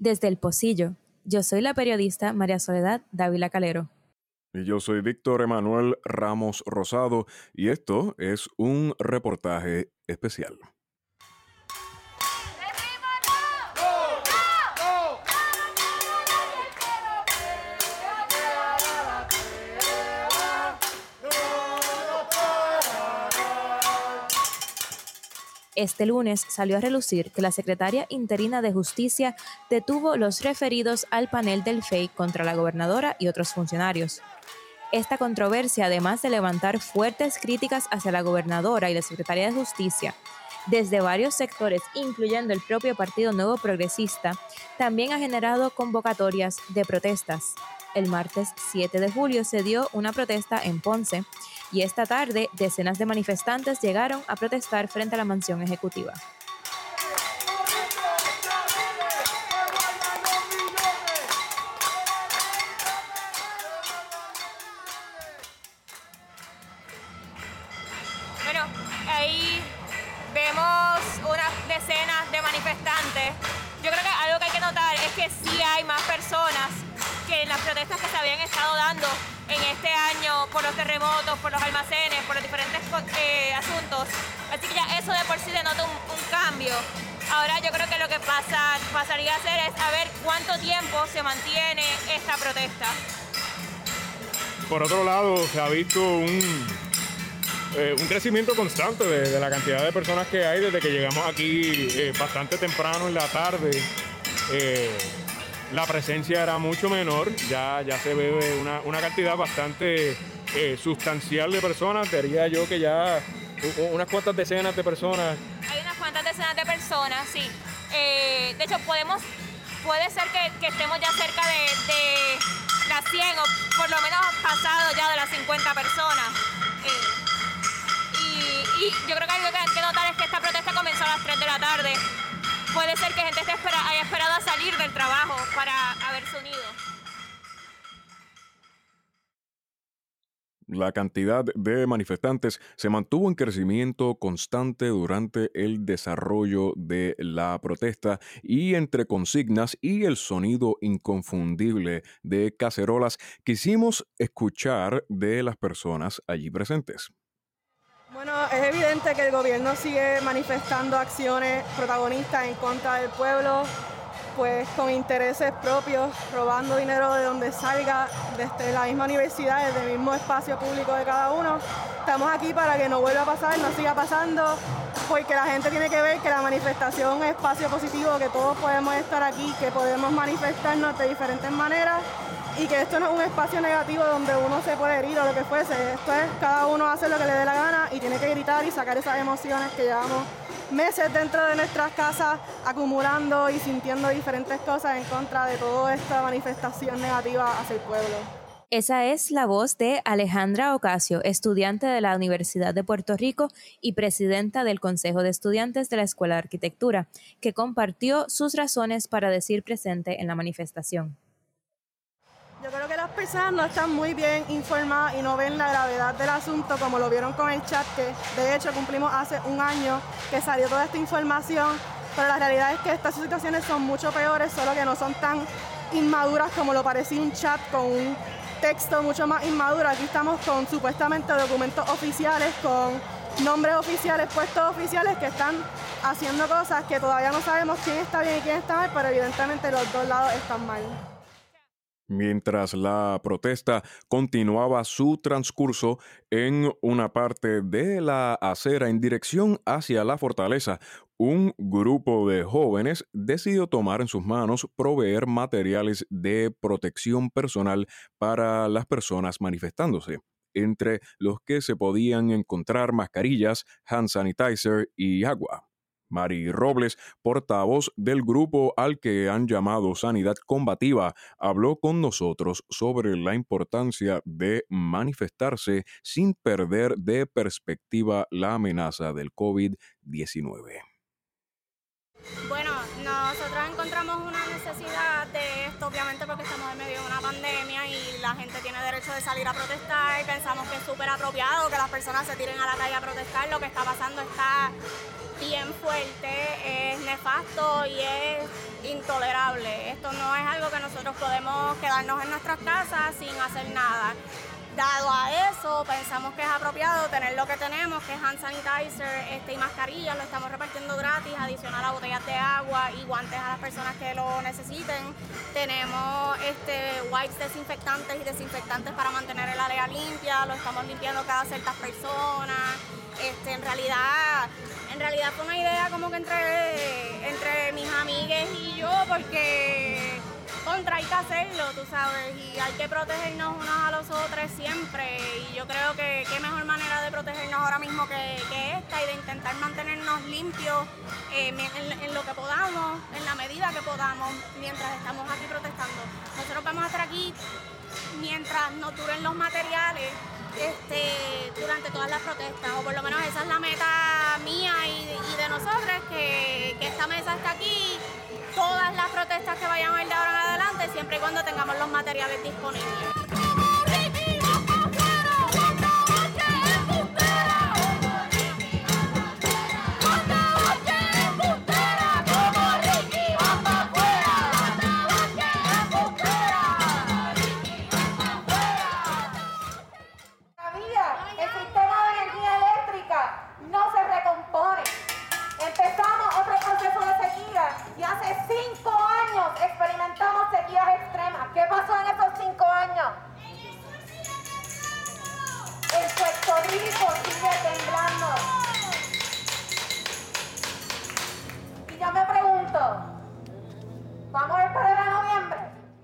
Desde El Pocillo, yo soy la periodista María Soledad Dávila Calero. Y yo soy Víctor Emanuel Ramos Rosado y esto es un reportaje especial. Este lunes salió a relucir que la secretaria interina de Justicia detuvo los referidos al panel del FEI contra la gobernadora y otros funcionarios. Esta controversia, además de levantar fuertes críticas hacia la gobernadora y la secretaria de Justicia, desde varios sectores, incluyendo el propio Partido Nuevo Progresista, también ha generado convocatorias de protestas. El martes 7 de julio se dio una protesta en Ponce y esta tarde decenas de manifestantes llegaron a protestar frente a la mansión ejecutiva. Bueno, ahí vemos unas decenas de manifestantes. Yo creo que algo que hay que notar es que sí hay más personas que en las protestas que se habían estado dando en este año por los terremotos, por los almacenes, por los diferentes asuntos. Así que ya eso de por sí denota un cambio. Ahora yo creo que lo que pasaría a hacer es a ver cuánto tiempo se mantiene esta protesta. Por otro lado, se ha visto un crecimiento constante de la cantidad de personas que hay desde que llegamos aquí bastante temprano en la tarde. La presencia era mucho menor, ya se ve una cantidad bastante sustancial de personas, diría yo que ya unas cuantas decenas de personas. Hay unas cuantas decenas de personas, sí. De hecho, puede ser que estemos ya cerca de las 100 o por lo menos pasado ya de las 50 personas. Y yo creo que algo que hay que notar es que esta protesta comenzó a las 3 de la tarde. Puede ser que gente haya esperado a salir del trabajo para haberse unido. La cantidad de manifestantes se mantuvo en crecimiento constante durante el desarrollo de la protesta y entre consignas y el sonido inconfundible de cacerolas quisimos escuchar de las personas allí presentes. Bueno, es evidente que el gobierno sigue manifestando acciones protagonistas en contra del pueblo, pues con intereses propios, robando dinero de donde salga, desde la misma universidad, desde el mismo espacio público de cada uno. Estamos aquí para que no vuelva a pasar, no siga pasando, porque la gente tiene que ver que la manifestación es un espacio positivo, que todos podemos estar aquí, que podemos manifestarnos de diferentes maneras y que esto no es un espacio negativo donde uno se puede herir o lo que fuese. Esto es cada uno hace lo que le dé la gana y tiene que gritar y sacar esas emociones que llevamos meses dentro de nuestras casas acumulando y sintiendo diferentes cosas en contra de toda esta manifestación negativa hacia el pueblo. Esa es la voz de Alejandra Ocasio, estudiante de la Universidad de Puerto Rico y presidenta del Consejo de Estudiantes de la Escuela de Arquitectura, que compartió sus razones para decir presente en la manifestación. Yo creo que las personas no están muy bien informadas y no ven la gravedad del asunto como lo vieron con el chat, que de hecho cumplimos hace un año que salió toda esta información, pero la realidad es que estas situaciones son mucho peores, solo que no son tan inmaduras como lo parecía un chat con un texto mucho más inmaduro. Aquí estamos con supuestamente documentos oficiales, con nombres oficiales, puestos oficiales que están haciendo cosas que todavía no sabemos quién está bien y quién está mal, pero evidentemente los dos lados están mal. Mientras la protesta continuaba su transcurso en una parte de la acera en dirección hacia la fortaleza, un grupo de jóvenes decidió tomar en sus manos proveer materiales de protección personal para las personas manifestándose, entre los que se podían encontrar mascarillas, hand sanitizer y agua. Mari Robles, portavoz del grupo al que han llamado Sanidad Combativa, habló con nosotros sobre la importancia de manifestarse sin perder de perspectiva la amenaza del COVID-19. Bueno, nosotros encontramos una necesidad de esto, obviamente porque estamos en medio de una pandemia y la gente tiene derecho de salir a protestar y pensamos que es súper apropiado que las personas se tiren a la calle a protestar. Lo que está pasando está bien fuerte, es nefasto y es intolerable. Esto no es algo que nosotros podemos quedarnos en nuestras casas sin hacer nada. Dado a eso, pensamos que es apropiado tener lo que tenemos, que es hand sanitizer y mascarillas, lo estamos repartiendo gratis, adicional a botellas de agua y guantes a las personas que lo necesiten. Tenemos wipes desinfectantes y desinfectantes para mantener el área limpia, lo estamos limpiando cada ciertas personas. En realidad fue una idea como que entre mis amigues y yo, porque hay que hacerlo, tú sabes, y hay que protegernos unos a los otros siempre, y yo creo que qué mejor manera de protegernos ahora mismo que esta, y de intentar mantenernos limpios en lo que podamos, en la medida que podamos, mientras estamos aquí protestando. Nosotros vamos a estar aquí mientras nos duren los materiales durante todas las protestas, o por lo menos esa es la meta mía y de nosotros, que esta mesa está aquí todas las protestas que vayan a ir de ahora en adelante, siempre y cuando tengamos los materiales disponibles. El sistema de energía eléctrica no se recompone. Empezamos otro proceso de sequía y hace 5 años experimentamos sequías extremas. ¿Qué pasó en esos 5 años? En Puerto Rico sigue temblando. Y yo me pregunto, ¿vamos a esperar a noviembre?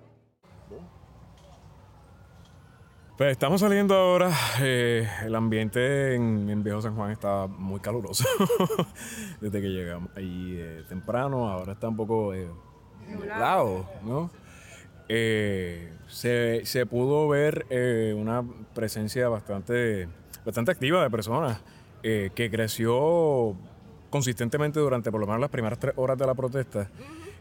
Pues estamos saliendo ahora. El ambiente en Viejo San Juan está muy caluroso desde que llegamos ahí temprano. Ahora está un poco nublado, ¿no? Se pudo ver una presencia bastante activa de personas que creció consistentemente durante por lo menos las primeras 3 horas de la protesta.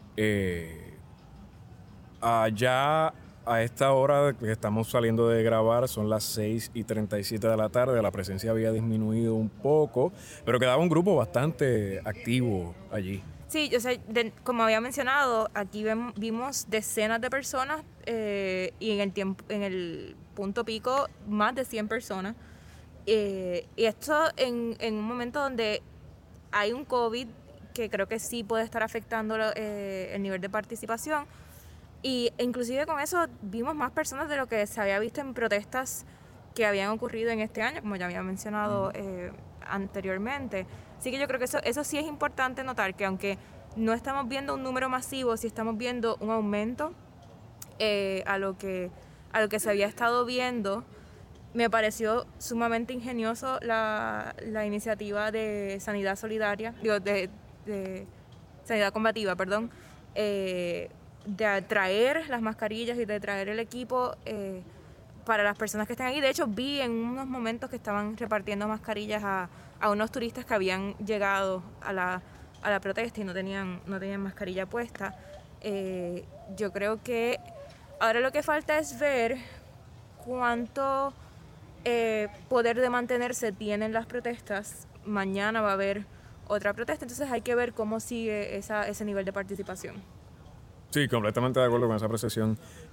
Allá a esta hora que estamos saliendo de grabar son las 6:37 de la tarde. La presencia había disminuido un poco, pero quedaba un grupo bastante activo allí. Sí, yo sé, como había mencionado, aquí vimos decenas de personas y en el punto pico más de 100 personas. Y esto en un momento donde hay un COVID que creo que sí puede estar afectando el nivel de participación. Y inclusive con eso vimos más personas de lo que se había visto en protestas que habían ocurrido en este año, como ya había mencionado anteriormente. Así que yo creo que eso sí es importante notar, que aunque no estamos viendo un número masivo, sí estamos viendo un aumento a lo que se había estado viendo. Me pareció sumamente ingenioso la iniciativa de Sanidad Solidaria, de Sanidad Combativa, perdón, de traer las mascarillas y de traer el equipo para las personas que están aquí. De hecho, vi en unos momentos que estaban repartiendo mascarillas a unos turistas que habían llegado a la protesta y no tenían mascarilla puesta. Yo creo que ahora lo que falta es ver cuánto poder de mantenerse tienen las protestas. Mañana va a haber otra protesta, entonces hay que ver cómo sigue ese nivel de participación. Sí, completamente de acuerdo con esa apreciación.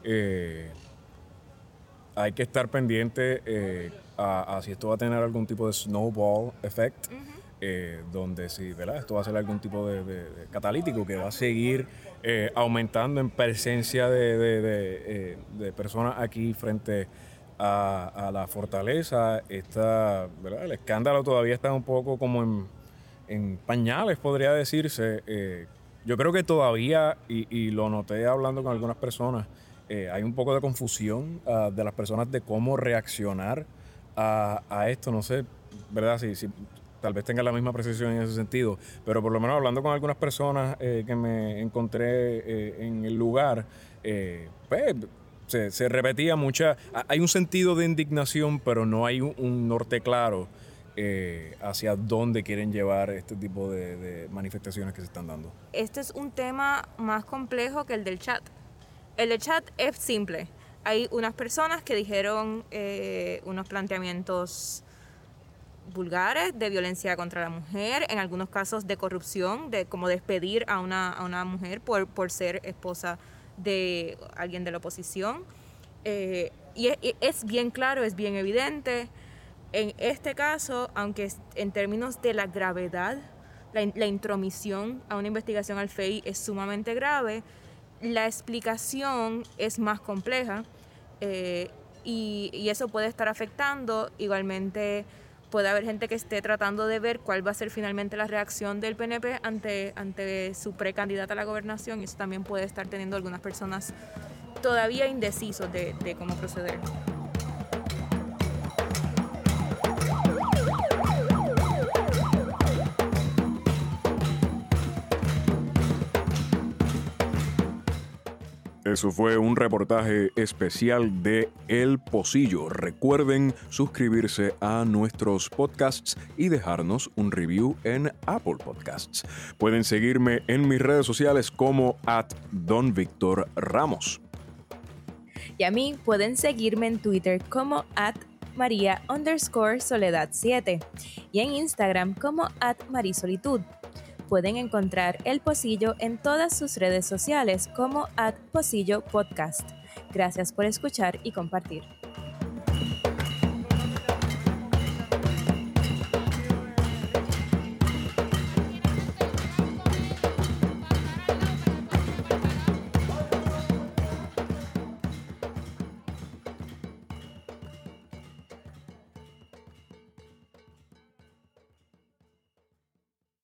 Hay que estar pendiente a si esto va a tener algún tipo de snowball effect, donde sí, ¿verdad? Esto va a ser algún tipo de catalítico que va a seguir aumentando en presencia de personas aquí frente a la fortaleza. ¿Verdad? El escándalo todavía está un poco como en pañales, podría decirse. Yo creo que todavía, y lo noté hablando con algunas personas, hay un poco de confusión de las personas de cómo reaccionar a esto. No sé, ¿verdad? Si tal vez tengan la misma precisión en ese sentido, pero por lo menos hablando con algunas personas que me encontré en el lugar, pues se repetía hay un sentido de indignación, pero no hay un norte claro hacia dónde quieren llevar este tipo de manifestaciones que se están dando. Este es un tema más complejo que el del chat. El del chat es simple. Hay unas personas que dijeron unos planteamientos vulgares, de violencia contra la mujer, en algunos casos de corrupción, de como despedir a una mujer por ser esposa de alguien de la oposición. Y es bien claro, es bien evidente. En este caso, aunque en términos de la gravedad, la intromisión a una investigación al FEI es sumamente grave, la explicación es más compleja y eso puede estar afectando. Igualmente puede haber gente que esté tratando de ver cuál va a ser finalmente la reacción del PNP ante su precandidata a la gobernación, y eso también puede estar teniendo algunas personas todavía indecisos de cómo proceder. Eso fue un reportaje especial de El Pocillo. Recuerden suscribirse a nuestros podcasts y dejarnos un review en Apple Podcasts. Pueden seguirme en mis redes sociales como @DonVictorRamos. Y a mí pueden seguirme en Twitter como @María_Soledad7 y en Instagram como @Marisolitud. Pueden encontrar El Pocillo en todas sus redes sociales como @PocilloPodcast. Gracias por escuchar y compartir.